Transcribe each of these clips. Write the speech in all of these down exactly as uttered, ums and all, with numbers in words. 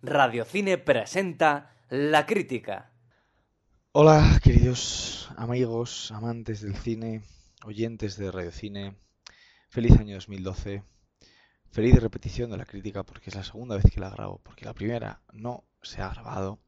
Radiocine presenta La Crítica. Hola, queridos amigos, amantes del cine, oyentes de Radiocine. Feliz año dos mil doce. Feliz repetición de La Crítica porque es la segunda vez que la grabo, porque la primera no se ha grabado.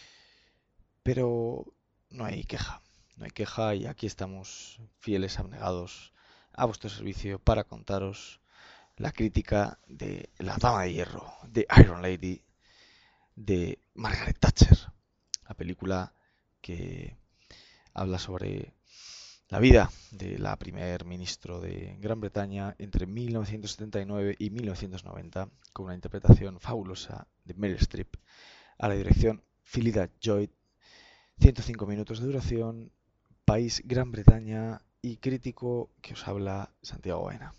Pero no hay queja, no hay queja y aquí estamos fieles, abnegados a vuestro servicio para contaros la crítica de La Dama de Hierro, de Iron Lady, de Margaret Thatcher. La película que habla sobre la vida de la primer ministro de Gran Bretaña entre mil novecientos setenta y nueve y mil novecientos noventa, con una interpretación fabulosa de Meryl Streep, a la dirección Phyllida Joy, ciento cinco minutos de duración, país Gran Bretaña y crítico que os habla Santiago Baena.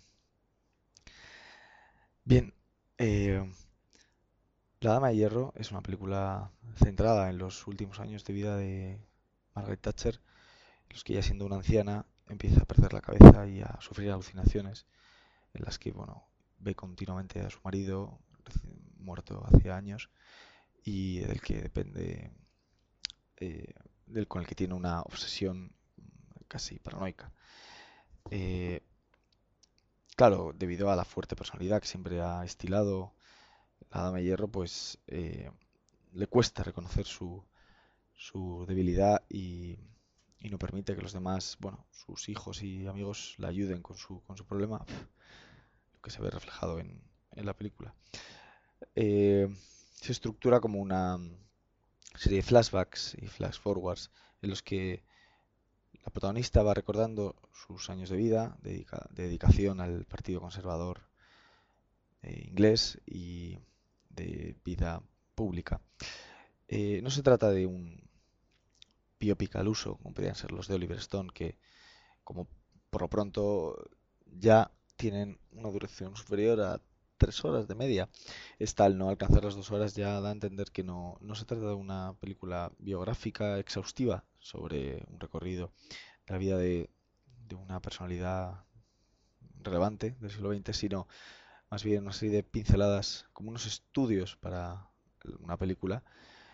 Bien, eh, La Dama de Hierro es una película centrada en los últimos años de vida de Margaret Thatcher, en los que ella siendo una anciana empieza a perder la cabeza y a sufrir alucinaciones en las que, bueno, ve continuamente a su marido muerto hace años y del que depende, eh, del con el que tiene una obsesión casi paranoica. Eh, claro, debido a la fuerte personalidad que siempre ha estilado la Dama de Hierro, pues eh, le cuesta reconocer su, su debilidad y, y no permite que los demás, bueno, sus hijos y amigos la ayuden con su, con su problema, lo que se ve reflejado en, en la película. Eh, se estructura como una serie de flashbacks y flash forwards en los que la protagonista va recordando sus años de vida, dedica, de dedicación al Partido Conservador eh, inglés y de vida pública. Eh, no se trata de un biopic al uso, como podrían ser los de Oliver Stone, que como por lo pronto ya tienen una duración superior a tres horas de media. Esta, al no alcanzar las dos horas, ya da a entender que no, no se trata de una película biográfica exhaustiva sobre un recorrido de la vida de, de una personalidad relevante del siglo veinte, sino más bien una serie de pinceladas, como unos estudios para una película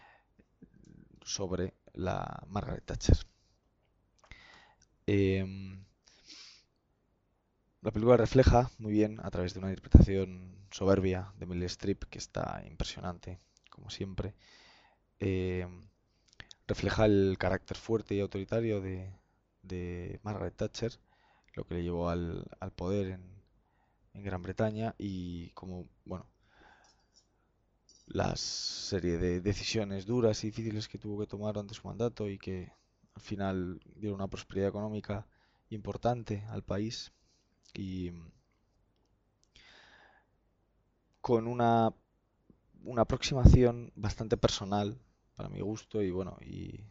sobre la Margaret Thatcher. Eh, La película refleja muy bien, a través de una interpretación soberbia de Meryl Streep, que está impresionante, como siempre, eh, refleja el carácter fuerte y autoritario de, de Margaret Thatcher, lo que le llevó al, al poder en, en Gran Bretaña y como, bueno, la serie de decisiones duras y difíciles que tuvo que tomar durante su mandato y que al final dieron una prosperidad económica importante al país y con una una aproximación bastante personal para mi gusto y bueno, y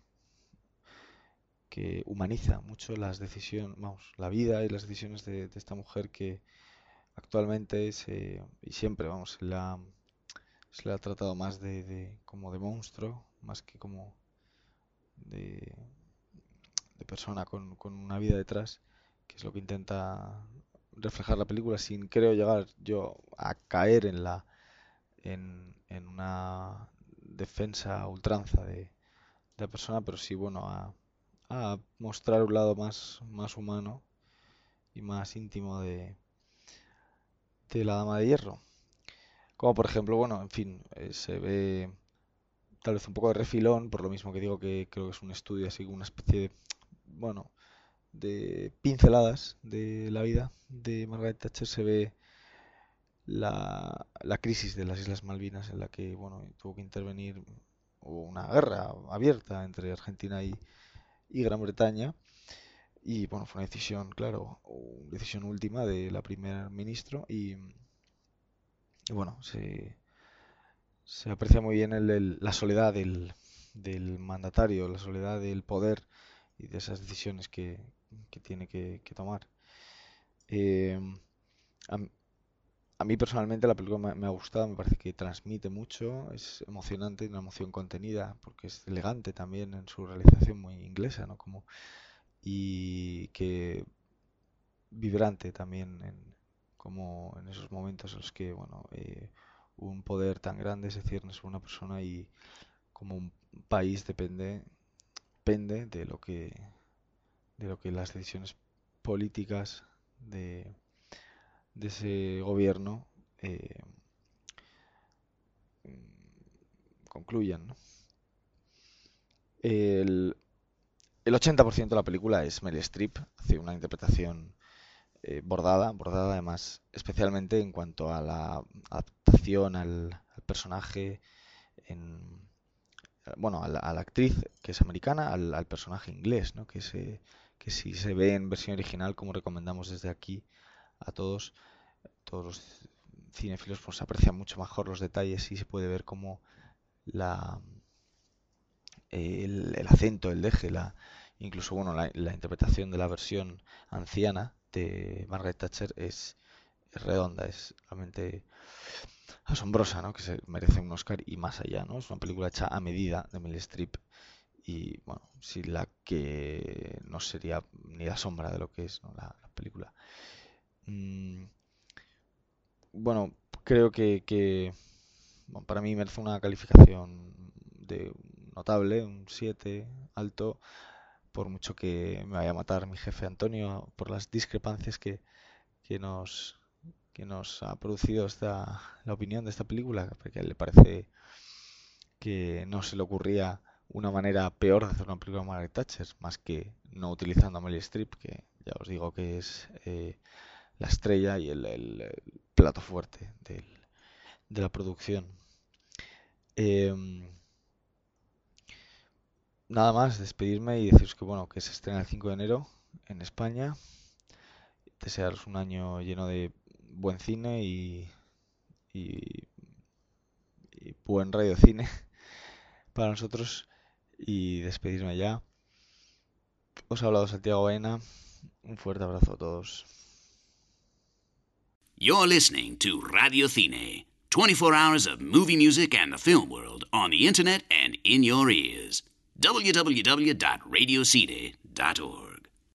que humaniza mucho las decisiones, vamos, la vida y las decisiones de, de esta mujer que actualmente se, y siempre, vamos, se la, se la ha tratado más de, de- como de monstruo, más que como de, de persona con, con una vida detrás, que es lo que intenta reflejar la película sin, creo, llegar yo a caer en la en, en una defensa a ultranza de, de la persona, pero sí, bueno, a, a mostrar un lado más, más humano y más íntimo de, de la Dama de Hierro. Como por ejemplo, bueno, en fin, eh, se ve tal vez un poco de refilón, por lo mismo que digo que creo que es un estudio así, una especie de, bueno, de pinceladas de la vida de Margaret Thatcher. Se ve la, la crisis de las Islas Malvinas en la que, bueno, tuvo que intervenir, hubo una guerra abierta entre Argentina y, y Gran Bretaña. Y bueno, fue una decisión, claro, una decisión última de la primer ministro y, y bueno, se, se aprecia muy bien el- el- la soledad del, del mandatario, la soledad del poder y de esas decisiones que, que tiene que, que tomar. Eh, a, m- a mí personalmente la película me, me ha gustado, me parece que transmite mucho, es emocionante, una emoción contenida, porque es elegante también en su realización muy inglesa, ¿no? Como, y que vibrante también en, como en esos momentos en los que, bueno, eh, un poder tan grande se cierne sobre una persona y como un país depende, depende de lo que, de lo que las decisiones políticas de, de ese gobierno eh, concluyan, ¿no? El, el ochenta por ciento de la película es Meryl Streep, hace una interpretación eh, bordada, bordada además, especialmente en cuanto a la adaptación al, al personaje, en, bueno, a la, a la actriz que es americana, al, al personaje inglés, ¿no? Que, se, que si se ve en versión original, como recomendamos desde aquí a todos, todos los cinéfilos, pues se aprecian mucho mejor los detalles y se puede ver cómo la, el, el acento, el deje, la, incluso bueno, la, la interpretación de la versión anciana de Margaret Thatcher es, es redonda, es realmente asombrosa, ¿no? Que se merece un Oscar y más allá, ¿no? Es una película hecha a medida de Meryl Streep y bueno, sin la que no sería ni la sombra de lo que es, ¿no? la, la película. Mm, bueno, creo que, que bueno, para mí merece una calificación de notable, un siete alto, por mucho que me vaya a matar mi jefe Antonio por las discrepancias que, que nos que nos ha producido esta la opinión de esta película, porque a él le parece que no se le ocurría una manera peor de hacer una película de Margaret Thatcher, más que no utilizando a Meryl Streep, que ya os digo que es eh, la estrella y el, el, el plato fuerte del, de la producción. Eh, nada más, despedirme y deciros que bueno, que se estrena el cinco de enero en España. Desearos un año lleno de buen cine y, y, y buen radiocine para nosotros y despedirme ya. Os ha hablado Santiago Baena. Un fuerte abrazo a todos. You're listening to Radio Cine, twenty-four hours of movie music and the film world on the internet and in your ears. w w w dot radio cine dot org